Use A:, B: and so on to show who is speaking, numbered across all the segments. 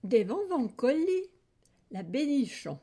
A: Des Vanvancoli, la bénichon.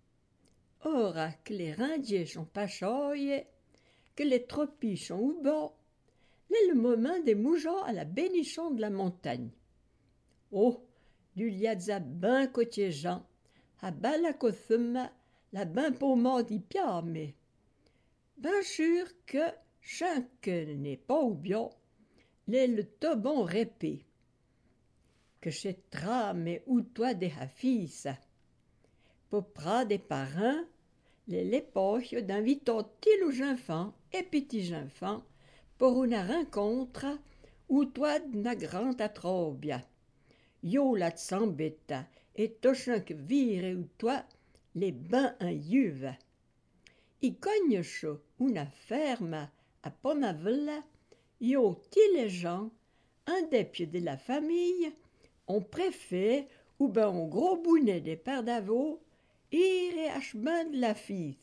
A: Ora que les rindiers sont pas choyés, que les tropiches sont ou bas, l'est le moment des moujons à la bénichon de la montagne. Oh, du liadza ben côtier Jean, à balacothuma, la ben pomma di piame. Ben sûr que chacun n'est pas ou bien, l'est le tobon répé. Que chez trame ou toi des hafis. Popra des parrains, les lépoches d'invitant tous enfants et petits enfants pour une rencontre ou toi na grande atrobia. Yo la tsambeta et tochin que vire ou toi les bains en yuve. I cogne chaud una ferme à Ponavella, yo tous les gens, un des pieds de la famille, on préfère ou ben on gros bounet des pères d'avaux, ire achement de la fille.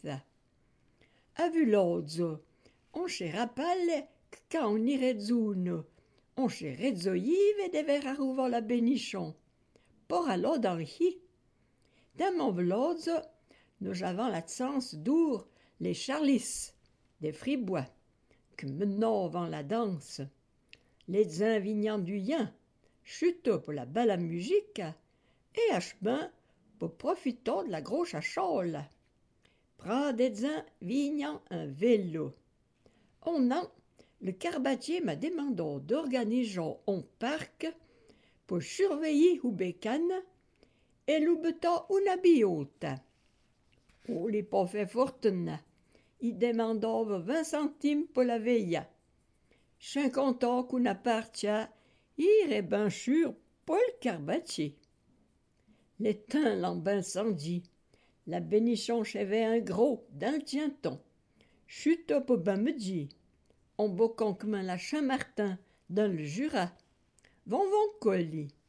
A: A vu l'autre, on chez rappelle que quand on irait zune, on chez redzoyive des verres arrivant la bénichon. Pour alors dans hi. Dans mon vlodze, nous avons la sens d'our les charlis, des fribois, que menant avant la danse. Les invignants du yin, chuto pour la belle musique, et achement pour profiter de la grosse chôle. Prends des vignants un vélo. On a, le carbatier m'a demandé d'organiser un parc pour surveiller ou bécane et l'oubeta una biota. On les pas fait fortune. Il demandait 20 centimes pour la veille. 50 ans qu'on appartient, il est bien sûr pour le carbatier. L'étain l'incendie. La bénichon chevait un gros dans le tienton. Chute up au bain midi. On bocan comme la Saint-Martin dans le Jura. Vanvancoli.